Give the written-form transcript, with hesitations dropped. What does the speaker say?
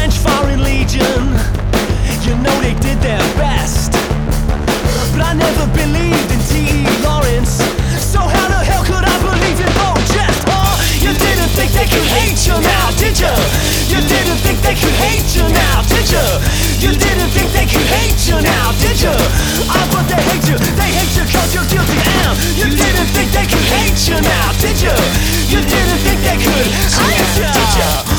French Foreign Legion, you know they did their best. But I never believed in T.E. Lawrence, so how the hell could I believe in Bo Jest, huh? You didn't think they could hate you now, did you? You didn't think they could hate you now, did you? You didn't think they could hate you now, did you? But they hate you cause you're guilty, and you didn't think they could hate you now, did you? You didn't think they could hate you, did you?